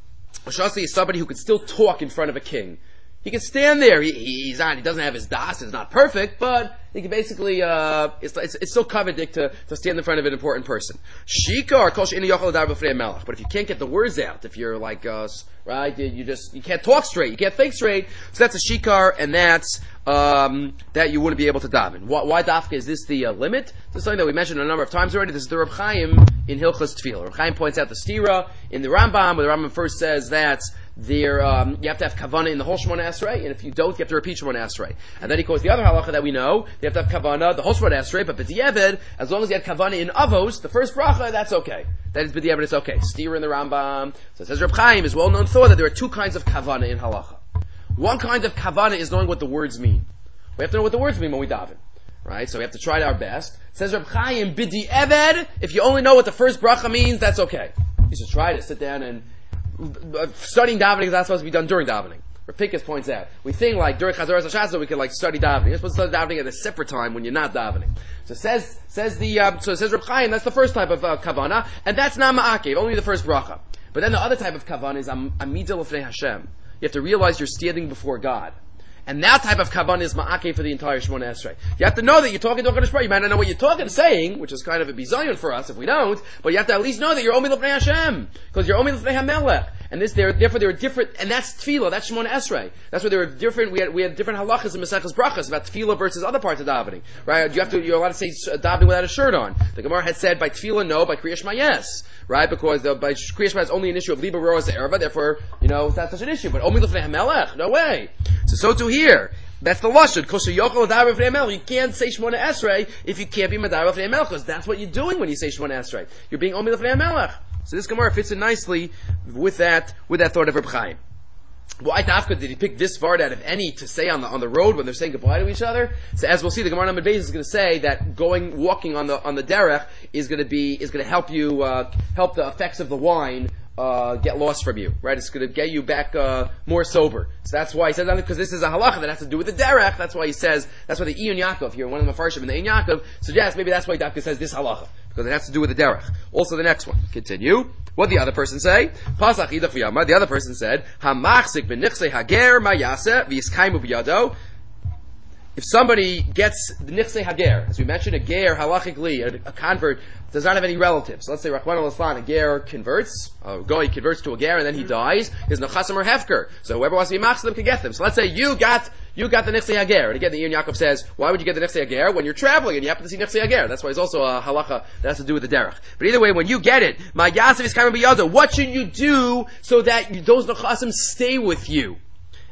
A shasui is somebody who can still talk in front of a king. He can stand there. He, he's not. He doesn't have his das. It's not perfect, but he can basically. Uh, it's, it's it's so coveted to to stand in front of an important person. Shikar kol she'ini yochel adar b'fnei melech. But if you can't get the words out, if you're like us, right, you, you just you can't talk straight. You can't think straight. So that's a shikar, and that's um, that you wouldn't be able to daven. Why, why dafka? Is this the uh, limit? This is something that we mentioned a number of times already. This is the Reb Chaim in Hilchos Tefillah. Reb Chaim points out the stira in the Rambam, where the Rambam first says that there um, you have to have kavanah in the whole Shemona Esrei, and if you don't, you have to repeat Shemona Esrei. And then he quotes the other halacha that we know: you have to have kavanah the whole Shemona Esrei, but b'di'eved, as long as you had kavanah in avos, the first bracha, that's okay. That is b'di'eved, it's okay. Stira in the Rambam. So it says Reb Chaim is well known thought that there are two kinds of kavanah in halacha. One kind of kavanah is knowing what the words mean. We have to know what the words mean when we daven, right? So we have to try our best. It says Reb Chaim b'di'eved, if you only know what the first bracha means, that's okay. You should try to sit down and studying davening is not supposed to be done during davening. Rav Pinkus points out, we think like during Chazaras HaShasa we can like study davening. You're supposed to study davening at a separate time when you're not davening. So says says the um, so says Reb Chaim, that's the first type of uh, kavanah, and that's not ma'akev, only the first bracha. But then the other type of kavanah is am, amidah l'fnei Hashem. You have to realize you're standing before God. And that type of kavanah is ma'akev for the entire Shemona Esrei. You have to know that you're talking to HaKadosh Baruch Hu. You might not know what you're talking and saying, which is kind of a bizayon for us if we don't, but you have to at least know that you're omi l'fnei Hashem, because you're omi l'fnei HaMelech. And this, there, therefore, there are different, and that's tefillah, that's Shemona Esrei. That's where there are different, we had, we had different halachas in Maseches Brachas about tefillah versus other parts of davening. Right? You have to, you're allowed to say davening without a shirt on. The Gemara had said by tefillah no, by Kriya Shema yes. Right? Because the, by Kriya Shema is only an issue of Liba Roa Erva, therefore, you know, it's not such an issue. But omi l'fnei HaMelech, no way. So, so too here. That's the lashon. Kosher yochel adar b'fnei melech. You can't say Shemona Esrei if you can't be madar b'fnei melech, because that's what you're doing when you say Shemona Esrei. You're being omi l'fnei melech. So this Gemara fits in nicely with that with that thought of Reb Chaim. Why Dafka did he pick this vart out of any to say on the on the road when they're saying goodbye to each other? So as we'll see, the Gemara Amud Beis is going to say that going walking on the on the derech is going to be is going to help you uh, help the effects of the wine Uh, get lost from you, right? It's going to get you back uh, more sober. So that's why he said that, because this is a halacha that has to do with the derech. That's why he says, that's why the Iyun Yaakov here, one of the Mefarshim in the Iyun Yaakov, suggests maybe that's why Dafka says this halacha, because it has to do with the derech. Also the next one. Continue. What did the other person say? Pasach idach v'yama. The other person said, Hamachzik b'nichsei hager ma'yaseh v'yiskaimu b'yado. If somebody gets the nichsei hager, as we mentioned, a ger halachically, a, a convert does not have any relatives. So let's say Rachman al-Islan, a ger converts, a goy converts to a ger, and then he dies. His nechasim or hefker. So whoever wants to be machzor them can get them. So let's say you got you got the nichsei hager, and again the Iyun Yaakov says, why would you get the nichsei hager when you're traveling and you happen to see nichsei hager? That's why it's also a halacha that has to do with the derech. But either way, when you get it, my yasav is coming b'yado. What should you do so that you, those nechasim stay with you?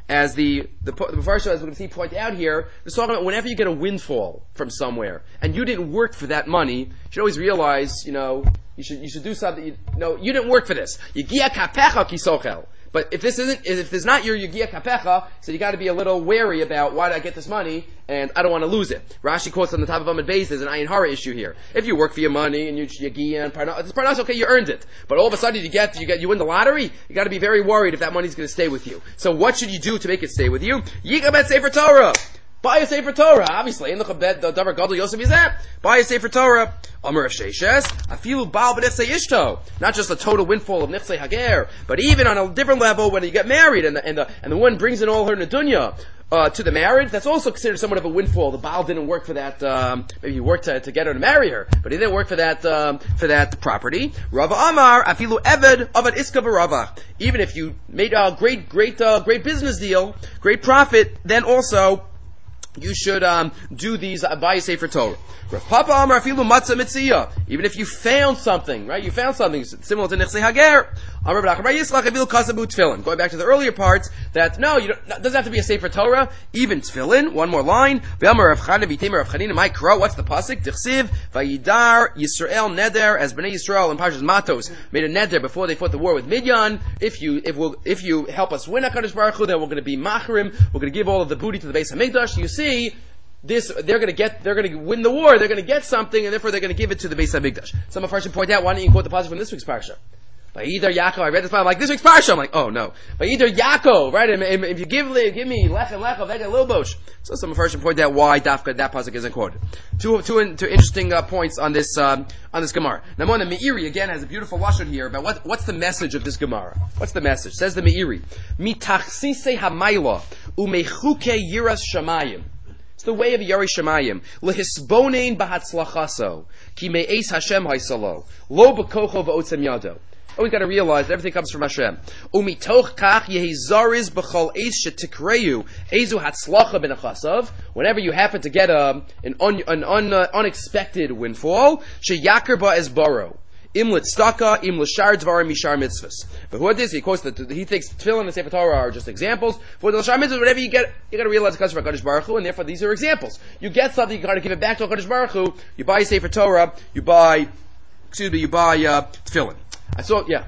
as the the the Mepharshim, as we're going to see point out here, they're talking about whenever you get a windfall from somewhere and you didn't work for that money, you should always realize, you know, you should you should do something. You, no, you didn't work for this. Yigia kapecha kisochel. But if this isn't, if there's not your Yigia Kapecha, so you got to be a little wary about why did I get this money and I don't want to lose it. Rashi quotes on the top of Amud Beis, there's an Ayin Hara issue here. If you work for your money and you Yigia and Parnas, it's Parnas, okay, you earned it. But all of a sudden you get, you get, you win the lottery, you got to be very worried if that money's going to stay with you. So what should you do to make it stay with you? Yiga bet Sefer Torah. Buy a Sefer Torah, obviously. In the Chabed, the Davar Gadol Yosef Yizeh. Buy a Sefer Torah. Omer of Sheishes. Afilu Baal b'Nechsei Ishto. Not just a total windfall of Nechsei Hager, but even on a different level when you get married and the, and the, and the one brings in all her Nedunya, uh, to the marriage, that's also considered somewhat of a windfall. The Baal didn't work for that, um, maybe he worked to, to get her to marry her, but he didn't work for that, um, for that property. Rava Amar, Afilu Eved, Avad Iska V'Ravach. Even if you made a great, great, uh, great business deal, great profit, then also, you should um, do these uh, buy a Sefer Torah. Rav Papa Amar afilu matzah mitziyah. Even if you found something, right? You found something similar to Nechsei Hager. Amar b'Racham Bar Yislach afilu kasabu tefillin. Going back to the earlier parts, that no, you don't, it doesn't have to be a Sefer Torah. Even tefillin. One more line. V'Amar Rav Chana v'Itamer Rav Chanina Ma'ikra. What's the pasuk? Dichsiv v'Yidar Yisrael neder, as Bnei Yisrael and Parshas Matos made a neder before they fought the war with Midian. If you if we'll, if you help us win HaKadosh Baruch Hu, then we're going to be machrim. We're going to give all of the booty to the Beis Hamikdash. You see. This, they're gonna get, they're gonna win the war, they're gonna get something, and therefore they're gonna give it to the Beis HaMikdash. Some of Farshim point out, why don't you quote the passage from this week's parsha? By either Yaakov, I read this, I'm like, this week's parsha, I'm like, oh no. By either Yaakov, right, and, and if you give, give me Lech and Lech of Ega Lilbosh. So some of Farshim point out why Dafka, that passage isn't quoted. Two, two, two interesting uh, points on this, um, on this Gemara. Now, the Meiri, again, has a beautiful lashon here about what, what's the message of this Gemara. What's the message? Says the Meiri, Mitachsise hamayla, umechuke yiras shamayim. It's the way of Yari Shemayim. Lehisbonein b'hatzlachaso. Ki me'es Hashem haisalo. Lo b'kocho v'otzem yado. Oh, we got to realize that everything comes from Hashem. Umitoch kach yehizariz b'chol eis shetikreyu ezu hatzlacha b'nechasav. Whenever you happen to get a, an, un, an un, uh, unexpected windfall, sheyakar ba'ez baro. Im l'tztaka, im l'shar dvarim mishar mitzvahs. But who is he? He quotes that he thinks tefillin and Sefer Torah are just examples. For the l'shar mitzvahs, whatever you get, you got to realize it comes from HaKadosh Baruch Hu, and therefore these are examples. You get something, you got to give it back to HaKadosh Baruch Hu. You buy a Sefer Torah, you buy, excuse me, you buy uh, tefillin. I saw, yeah.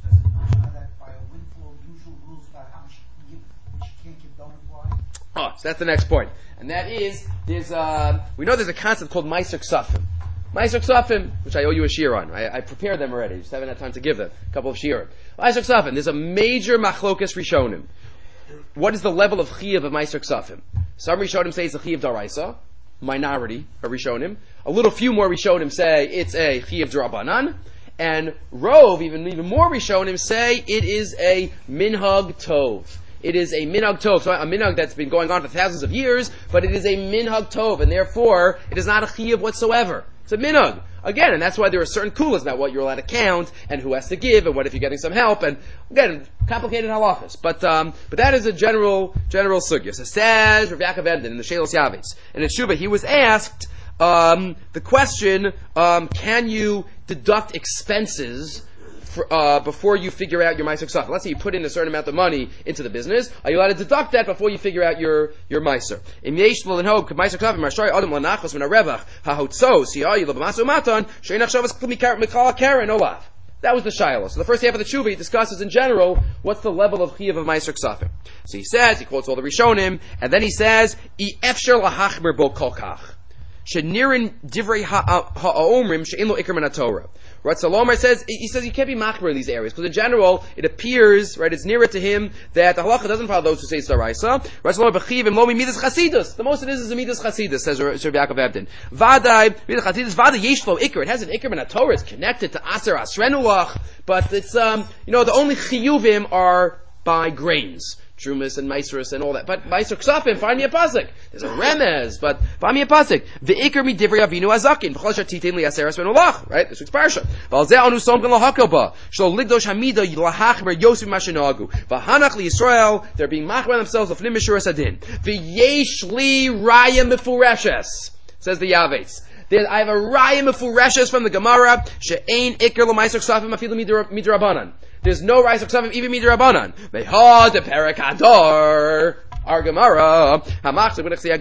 Oh, so that's the next point, and that is there's uh, we know there's a concept called Meiser Ksafim. Meiser Ksafim, which I owe you a shir on. I, I prepared them already. Just haven't had time to give them. A couple of shir. Meiser Ksafim. There's a major machlokas rishonim. What is the level of chiyuv of Meiser Ksafim? Some rishonim say it's a chiyuv daraisa. Minority of rishonim. A little few more rishonim say it's a chiyuv darabanan. And Rov, even even more rishonim say it is a minhag tov. It is a minhag tov, so a minhag that's been going on for thousands of years, but it is a minhag tov, and therefore it is not a chiyuv whatsoever. It's a minhag. Again, and that's why there are certain kulas about what you're allowed to count, and who has to give, and what if you're getting some help, and again, complicated halachas. But um, but that is a general general sugya. So says Rav Yaakov Emden in the Shelos Yavetz. And in Shuvah, he was asked um, the question, um, can you deduct expenses For, uh, before you figure out your Meiser Ksafim? Let's say you put in a certain amount of money into the business. Are you allowed to deduct that before you figure out your your Meiser? In Yesh L'Len Hob, Meiser Ksafim, Marshari Adam L'Nachos Min HaRevach HaHotzo Siyayi L'Bamasu Matan She'enach Shavas Mikal Karen Olav. That was the Shiloh. So the first half of the Tshuva, he discusses in general what's the level of chiyuv of Meiser Ksafim. So he says, he quotes all the Rishonim, and then he says, I efsher lahachmer bo kolkach. Shenirin divrei ha'omrim she'in lo ikar min haTorah. Ratzalomar says, he says you can't be machmer in these areas, because in general, it appears, right, it's nearer to him that the halacha doesn't follow those who say it's daraisa. Ratzalomar b'chivim lo mi midas chasidus. The most it is is a midas chasidus, says Rav Yaakov Emden. Vadai, midas chasidus, vadai yesh lo ikar. It has an ikar min haTorah. It's connected to aser asrenulach, but it's, um, you know, the only chiyuvim are by grains. Trumas and Meiserus and all that. But Meiser Ksafim, find me a pasuk. There's a remez, but find me a pasuk. Ve'ikar mi divrei Avinu Azakin. V'chol asher titin li aseres ben olach. Right? This week's parsha. V'al zeh anu somken lahakol ba. Shlo ligdosh hamida lahachmer yosef mashinagu. V'hanach li Yisrael. They're being machmer themselves l'fnim mishuras adin. V'yesh li raya mefureshes. Says the Yavetz. There, I have a raya mefureshes from the Gemara. She'ein ikir l'maiser ksafim afilu midrabanan. There's no rise of ksafim even midrabanan. Meha de perakador. Our Gemara, what should you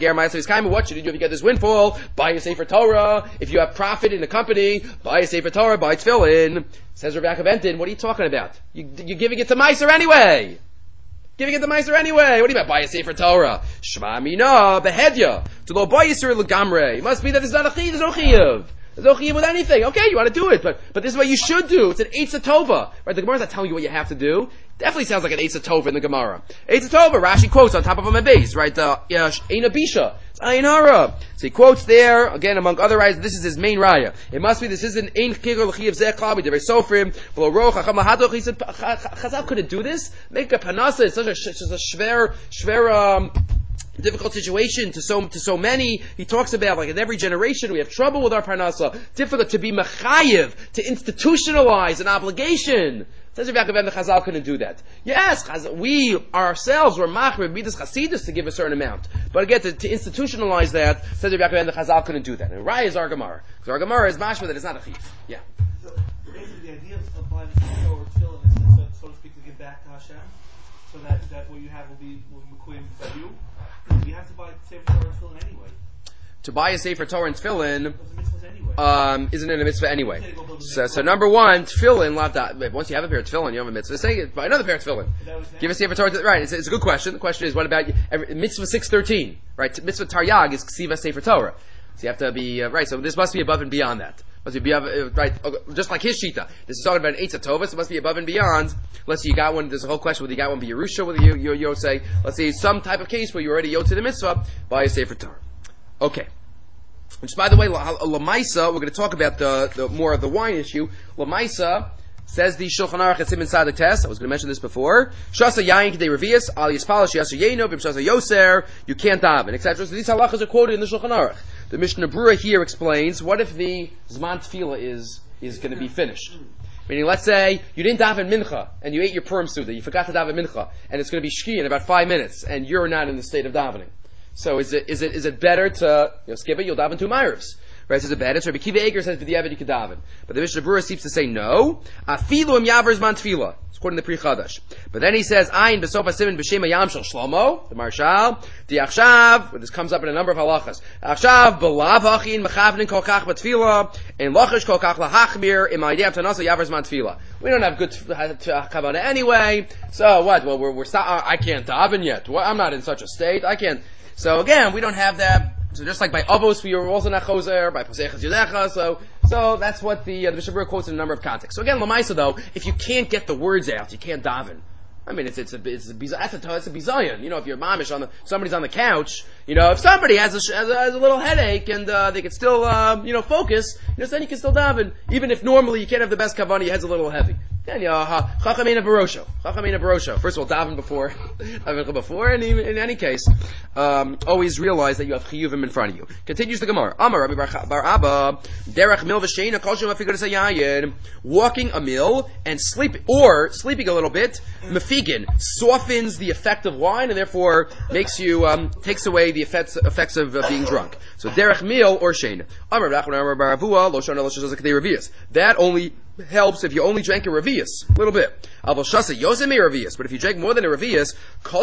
do if you get this windfall? Buy a Sefer Torah. If you have profit in the company, buy a Sefer Torah, buy tefillin. Says Rabbi Yaakov Entin, what are you talking about? You, you're giving it to Meiser anyway. Giving it to Meiser anyway. What do you mean buy a Sefer Torah? Shema mina behedya. To lo buy yisur legamre. It must be that there's not a chiyuv, there's no chiyuv. There's no chiyuv with anything. Okay, you want to do it, but but this is what you should do. It's an Eitz Tova. Right? The Gemara's not telling you what you have to do. Definitely sounds like an Eitz Tova in the Gemara. Eitz Tova, Rashi quotes on top of a base, right? Uh, Eina Bisha. It's Ayin Hara. So he quotes there, again, among other rayas, this is his main raya. It must be, this is an Ein Chigor L'Chiyav Zeh Klabi, Devei Sofrim, V'lo Roch, Chacham Lahadoch. He said, Chazal couldn't do this? Make a panasa, it's such a, such a shver, shver, um, difficult situation to so to so many. He talks about like in every generation we have trouble with our parnasa. Difficult to be mechayiv, to institutionalize an obligation. Says Rabbi Yaakov the Chazal couldn't do that. Yes, we ourselves were machmir midas chasidus to give a certain amount, but again to, to institutionalize that, says Rabbi Yaakov the Chazal couldn't do that. And Raya is our Gemara, because our Gemara is mashma that it's not a chiv. Yeah. So basically, the idea of buying a Torah or tefillin is, so, so to speak, to give back to Hashem, so that that what you have will be will be mekuyim by you. You have to buy Sefer Torah and tefillin anyway. To buy a Sefer Torah and tefillin anyway. um, isn't it a mitzvah anyway? So, so number one, tefillin, once you have a pair of tefillin, you have a mitzvah. Say, buy another pair of tefillin. Give a Sefer Torah. Right, it's, it's a good question. The question is, what about every, mitzvah six thirteen? Right, mitzvah taryag is ksiva Sefer Torah. So you have to be, uh, right, so this must be above and beyond that. Must be above, uh, right, just like his shita. This is talking about an Eitz Tova, so it must be above and beyond. Let's say you got one, there's a whole question whether you got one be Yerusha, whether you, you, you say, let's say some type of case where you already yod to the mitzvah, buy a Sefer Torah. Okay. Which, by the way, Lamaisa, we're going to talk about the, the more of the wine issue. Lamaisa says the Shulchan Aruch Etzim inside the test. I was going to mention this before. Shasa Yayin K'dei Revius, Ali Yispala Shiasa Yeno, Bim Shasa Yoser, you can't daven, et cetera. So these halachas are quoted in the Shulchan Aruch. The Mishnah Berurah here explains, what if the Zman Tefillah is, is going to be finished? Meaning, let's say you didn't daven mincha and you ate your Purim Suda, you forgot to daven mincha, and it's going to be shki in about five minutes, and you're not in the state of davening. So is it is it is it better to you know, skip it? You'll daven two ma'ariv. Right? So is it better? So Rabbi Kiva Eger says b'diavad you could daven, but the Mishnah Berurah seems to say no. Afilu im yaver zman tefillah. It's according to Pri Chadash. But then he says ayin b'sof hasimin b'shem hayam shel Shlomo, the Marshal, the achshav. This comes up in a number of halachas. Achshav b'lav achin mechavnin kol kach b'tefillah and lachish kol kach lahachmir im aydev tanasa yaver zman tefillah. We don't have good kavanah anyway. So what? Well, we're we're sta- I can't daven yet. Well, I'm not in such a state. I can't. So again, we don't have that. So just like by Avos, we are also not choser, by Paseches Yudecha, so, so that's what the, uh, the Mishnah Berurah quotes in a number of contexts. So again, Lamaisa though, if you can't get the words out, you can't daven. I mean, it's, it's a, it's a, that's a, that's a bizayon. You know, if you're mamish on the, somebody's on the couch, you know, if somebody has a, has a, has a little headache and, uh, they can still, uh, you know, focus, you know, then you can still daven. Even if normally you can't have the best kavanah, your head's a little heavy. Then, you know, Chachamina Barosho. Chachamina Barosho. First of all, daven before, daven before, and even in any case, um, always realize that you have chiyuvim in front of you. Continues the Gemara. Amar Rabbi Bar Abba, Derech mil v'sheina kol shem afigur sayayin. Walking a mil and sleeping, or sleeping a little bit, mefigin, softens the effect of wine and therefore makes you, um, takes away the effects, effects of uh, being drunk. So derech mil or sheina. Amar Rabbi Bar Avua, lo shana lo shazak k'dei revius. That only helps if you only drank a revius, a little bit. But if you drank more than a revius,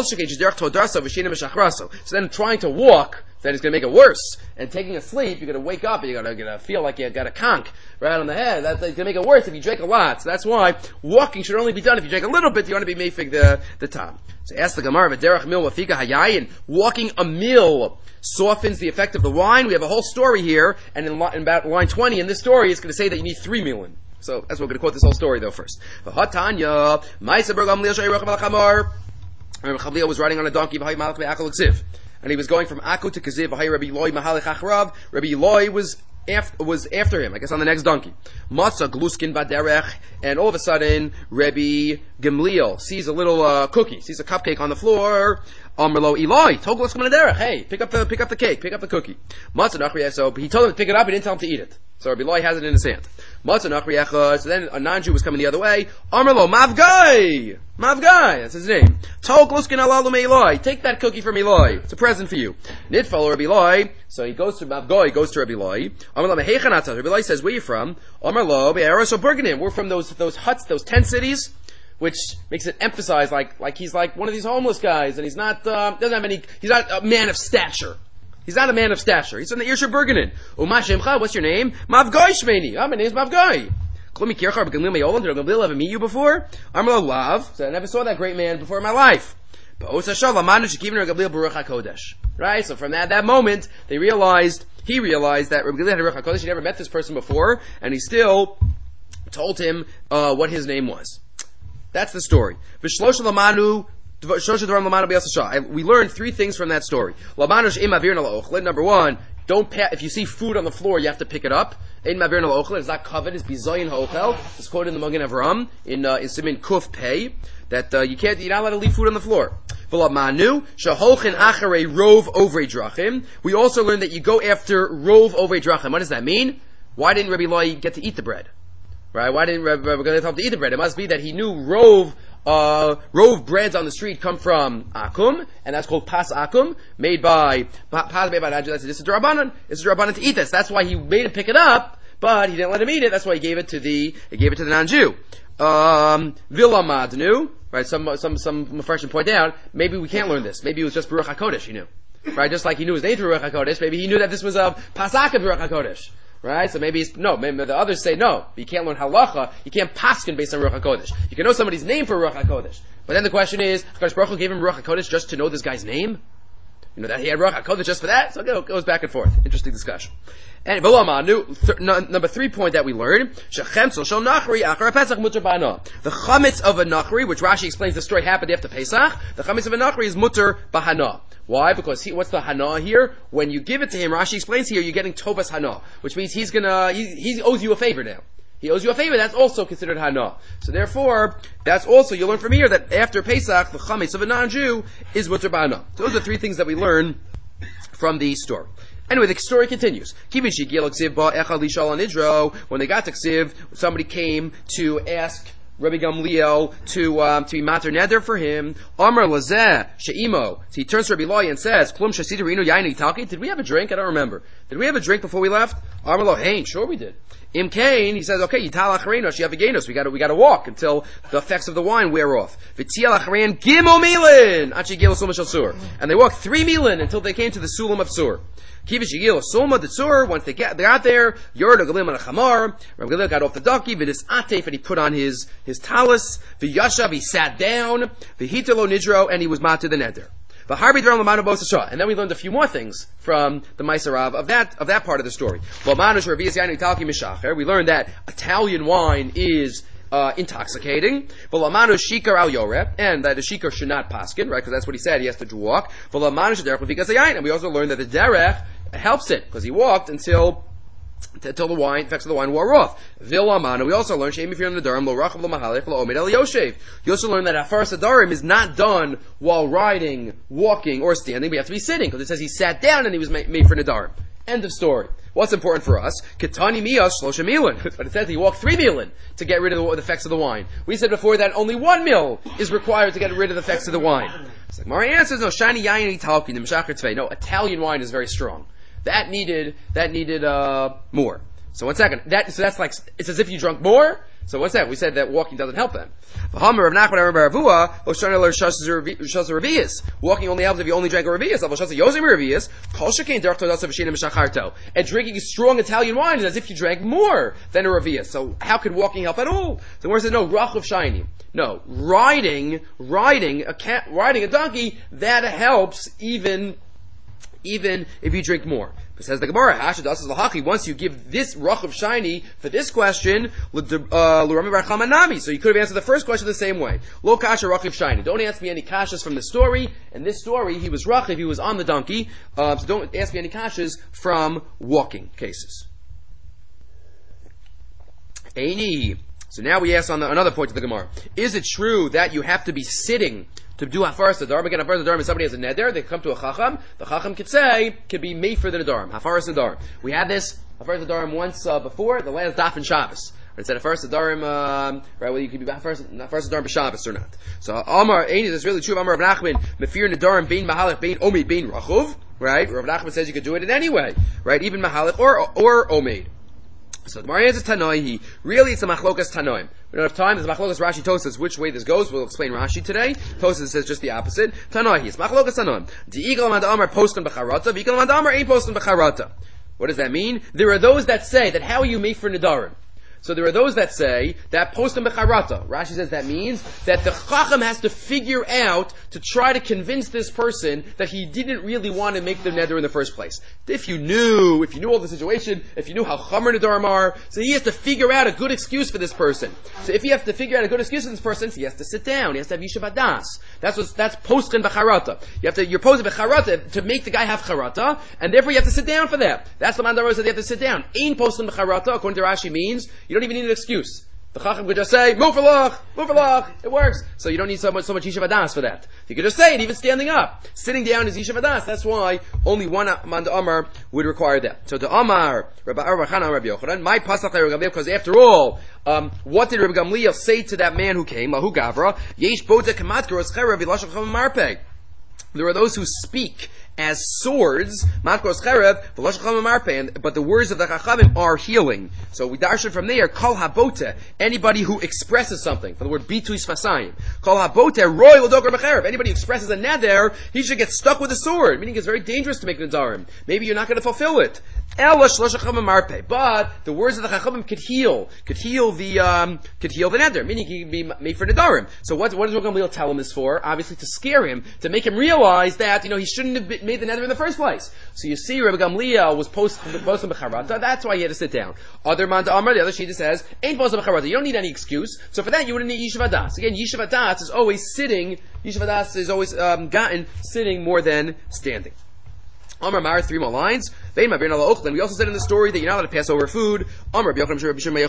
so then trying to walk, then it's going to make it worse. And taking a sleep, you're going to wake up and you're going to feel like you got a conch right on the head. That's going to make it worse if you drink a lot. So that's why walking should only be done if you drink a little bit. You want to be mafig the the time. So ask the Gemara, "Derech mil wafika hayayin." Walking a mil softens the effect of the wine. We have a whole story here, and in, in about line twenty in this story, it's going to say that you need three milin. So that's what we're going to quote this whole story though first. V'hatanya, Ma'aser bar Gamliel she'yirach b'lachamar. Rabbi Gamliel was riding on a donkey, v'hay malach ve'akol ksiv, and he was going from Akku to Kaziv. V'hay Rabbi Eloi mahalech achrav. Rabbi Eloi was after, was after him, I guess on the next donkey. Matzah gluskin baderech, and all of a sudden Rabbi Gamliel sees a little uh, cookie, sees a cupcake on the floor. Amrlo Eloi, Toglos Kmanadera. Hey, pick up the pick up the cake, pick up the cookie. Matzah Nachri. So he told him to pick it up. He didn't tell him to eat it. So Rabbi Eloi has it in his hand. Matzah Nachri. So then a non-Jew was coming the other way. Amrlo Mavgai, Mavgai. That's his name. Toglos Kanalalum Eloi. Take that cookie from Eloi. It's a present for you. Nidfal Rabbi Eloi. So he goes to Mavgai. He goes to Rabbi Eloi. Amrlo Mehechanatah. Rabbi Eloi says, "Where are you from?" Amrlo Be'eros Burganim. We're from those those huts, those tent cities. Which makes it emphasize like like he's like one of these homeless guys, and he's not uh, doesn't have any. He's not a man of stature. He's not a man of stature. He's from the Irsha Bergenin. Uma Shemcha, what's your name? Mavgai Shmeni. Oh, my name's Mavgai. Klumi Kirchar B'Gamliel Me'olam. Did Gamliel ever meet you before? Amar Lav. So I never saw that great man before in my life. Right. So from that that moment, they realized he realized that Rabbi Gamliel had a Ruach HaKodesh. He never met this person before, and he still told him uh, what his name was. That's the story. We learned three things from that story. Number one, don't pa- if you see food on the floor, you have to pick it up. It's not covered. It's bizayin ha'ochel. It's quoted in the Magen Avraham in uh, in Simin Kuf Pei that uh, you can't, you're not allowed to leave food on the floor. We also learned that you go after rov over drachim. What does that mean? Why didn't Rabbi Eloi get to eat the bread? Right? Why didn't Rabbi Eloi tell him to eat the bread? It must be that he knew rov, uh, rov breads on the street come from akum, and that's called pas akum, made by, pas made by Najib. This is Rabbanan. This is Rabbanan to eat this. That's why he made him pick it up, but he didn't let him eat it. That's why he gave it to the, he gave it to the non-Jew. Um, Vilamadnu, right? Some, some, some Mepharshim point out, maybe we can't learn this. Maybe it was just Baruch HaKodesh, he knew. Right? Just like he knew his name through Baruch HaKodesh, maybe he knew that this was a pasaka Baruch HaKodesh. Right? So maybe it's, no, maybe the others say no. You can't learn halacha, you can't paskin based on Ruach HaKodesh. You can know somebody's name for Ruach HaKodesh. But then the question is, HaKadosh Baruch Hu gave him Ruach HaKodesh just to know this guy's name? You know, that he had Ruach HaKodesh just for that? So it goes back and forth. Interesting discussion. And th- number three point that we learned, the chametz of a nachri, which Rashi explains the story happened after Pesach, the chametz of a nachri is mutter bahana. Why? Because he, what's the hana here? When you give it to him, Rashi explains here, you're getting tovas hana, which means he's gonna, he, he owes you a favor now. He owes you a favor, that's also considered hana. So therefore, that's also, you learn from here that after Pesach, the chametz of a non-Jew is mutter bahana. So those are three things that we learn from the story. Anyway, the story continues. When they got to Ksiv, somebody came to ask Rabbi Gamliel to um, to be mater neder for him. Amar lazeh she'imo. So he turns to Rabbi Eloi and says, "Klum shasida rinu yayin italki." Did we have a drink? I don't remember. Did we have a drink before we left? Amar lo hein. Sure we did. Im kain. He says, "Okay, yital achareinu she'avigenos." We got to we got to walk until the effects of the wine wear off. V'tial acharein gimel milin achi gil sulam shel sur. And they walked three milin until they came to the sulam of sur. Once they got, they got there, Yord Galim on a Chamar, Rabbi Gamliel got off the donkey, Vidis Atef, and he put on his, his talus, V'yashav, he sat down, V'hitalo Nidro, and he was mat to the neder. V'harbi Dram Lamano Bosasha. And then we learned a few more things from the Maisarav of that, of that part of the story. We learned that Italian wine is Uh, intoxicating, and that a shikar should not paskin, right? Because that's what he said. He has to walk. And we also learned that the derech helps it because he walked until until the wine effects of the wine wore off. We also learned you also learned that Afaras Adarim is not done while riding, walking, or standing. We have to be sitting because it says he sat down and he was made, made for Nadarim. End of story. What's important for us? Ketani miyas shlosha milin. But it says he walked three milin to get rid of the, the effects of the wine. We said before that only one mil is required to get rid of the effects of the wine. It's like Mari answers, no, shani yayin italki, the meshachar tzvei. No, Italian wine is very strong. That needed, that needed, uh, more. So one second. That, so that's like, it's as if you drunk more. So what's that? We said that walking doesn't help them. Walking only helps if you only drank a revius. And drinking strong Italian wine is as if you drank more than a revius. So how could walking help at all? The word said no, rachav shiny. No, riding, riding a cat, riding a donkey, that helps even, even if you drink more. It says the Gemara, once you give this rachav shiny for this question, uh, so you could have answered the first question the same way. Lo kasha rachav shiny. Don't ask me any kashas from the story. In this story, he was rachav, he was on the donkey. Uh, so don't ask me any kashas from walking cases. Eini. So now we ask on the, another point of the Gemara. Is it true that you have to be sitting to do Hafaras Nadarim. Again, Hafaras Nadarim is somebody has a neder, they come to a Chacham, the Chacham could say, could be made for the Nadarim. Hafaras Nadarim. We had this Hafaras Nadarim once uh, before, the last Daf and Shabbos. It said Hafaras Nadarim, um, right, well you could be Hafaras Nadarim b'Shabbos or not. So Amar, Aini, this is really true of Amar Rav Nachman, Mefir Nadarim, Bein Mahalach, Bein Omeid, Bein Rachuv, right? Rav Nachman says you could do it in any way, right? Even Mahalach or, or Omeid. So the Gemara answers Tanoi. Really, it's a machlokas Tanoim. We don't have time. There's machlokas Rashi Tosas. Which way this goes, we'll explain Rashi today. Tosas says just the opposite. Tanoi. It's machlokas Tanoim. Di igal mad amar poskan b'charata. V'igal mad amar ain't poskan b'charata. What does that mean? There are those that say that how are you made for Nadarim? So there are those that say that postam becharata. Rashi says that means that the chacham has to figure out to try to convince this person that he didn't really want to make the neder in the first place. If you knew, if you knew all the situation, if you knew how chamer nedarim are, so he has to figure out a good excuse for this person. So if he has to figure out a good excuse for this person, so he has to sit down. He has to have yishuv adas. That's what that's postam becharata. You have to you're posting becharata to make the guy have charata, and therefore you have to sit down for that. That's the mandar says you have to sit down. Ein postam becharata, according to Rashi, means you don't even need an excuse. The Chacham could just say, move for lach, move for lach, it works. So you don't need so much, so much Yishuv Adas for that. You could just say it even standing up. Sitting down is Yishuv Adas. That's why only one man the Amar would require that. So the Amar, Rabbi Arvachana, Rabbi Yochanan, my pasach Rabbi Gamliel, because after all, um, what did Rabbi Gamliel say to that man who came, Lahu Gavra, Yesh Boda Kamat Geros Cherav Yilashach Chama Marpeg. There are those who speak as swords, makros cherev, but the words of the chachamim are healing. So we darshan from there, kol habote, anybody who expresses something, for the word bitui sfasayim. Kol habote, roy l'doker b'cherev, anybody who expresses a neder, he should get stuck with a sword, meaning it's very dangerous to make nadarim. Maybe you're not going to fulfill it. But the words of the chachamim could heal, could heal the, um, could heal the neder, meaning he can be made for nadarim. So what, what does Rabbi Gamliel tell him this for? Obviously to scare him, to make him realize that, you know, he shouldn't have been, made the neder in the first place. So you see, Rabbi Gamliel was posting b'charata. That's why he had to sit down. Other man to Amar, the other shita says, ain't posting b'charata. You don't need any excuse. So for that, you wouldn't need yishuv adas. Again, yishuv adas is always sitting. Yishuv adas is always um, gotten sitting more than standing. Amar Mar, three more lines. We also said in the story that you're not allowed to pass over food. When are you not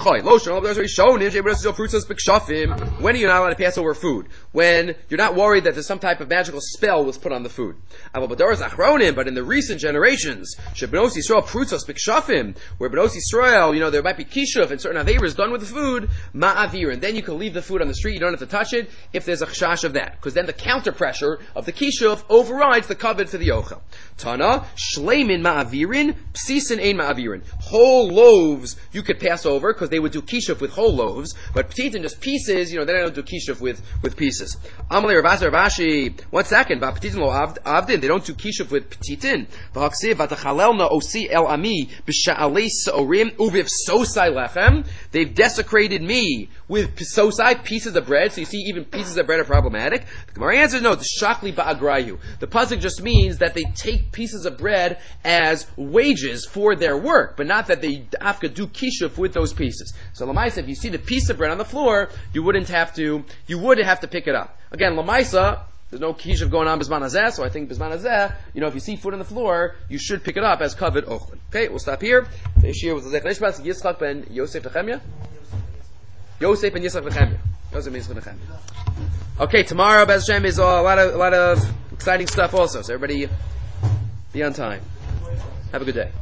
allowed to pass over food? When you're not worried that there's some type of magical spell was put on the food. But in the recent generations, where B'nos Yisrael, you know, there might be kishuv and certain averas done with the food, ma'avir, and then you can leave the food on the street, you don't have to touch it, if there's a chash of that. Because then the counter pressure of the kishuv overrides the kavod for the yochel. Tana, shleimin ma'avirin, psisin ein ma'avirin. Whole loaves you could pass over because they would do kishuv with whole loaves, but petitin just pieces, you know, they don't do kishuv with, with pieces. Amalei Ravasi Ravashi, one second, but petitin lo avdin, they don't do kishuv with petitin. V'haksiv vatachalelna osi el ami b'sha'alei sa'orim uviv sosai lechem. They've desecrated me with sosai, pieces of bread. So you see, even pieces of bread are problematic. The Gemara answers no. The shakli ba'agrayu. The pasuk just means that they take pieces of bread as wages for their work, but not that they have to do kishuv with those pieces. So Lamaisa, if you see the piece of bread on the floor, you wouldn't have to, you would have to pick it up. Again, Lamaisa, there's no kishuv going on bisman hazeh, so I think bisman hazeh, you know, if you see food on the floor, you should pick it up as covered ochlin. Okay, we'll stop here. This year with the Zech Yitzchak ben Yosef Nechemia. Yosef ben Yitzchak Nechemia. Yosef ben Yitzchak Nechemia. Okay, tomorrow, Bez Hashem, is a lot of, a lot of exciting stuff also, so everybody be on time. Have a good day.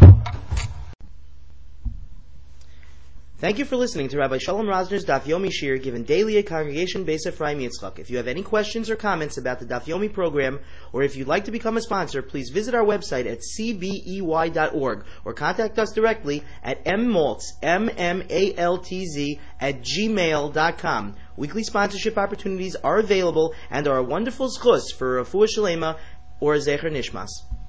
Thank you for listening to Rabbi Shalom Rosner's Daf Yomi Shir given daily at Congregation Beis Ephraim Yitzchak. If you have any questions or comments about the Daf Yomi program, or if you'd like to become a sponsor, please visit our website at c b e y dot org or contact us directly at mmaltz, M M A L T Z, at gmail dot com. Weekly sponsorship opportunities are available and are a wonderful zchus for Refuah Shalema or Zecher Nishmas.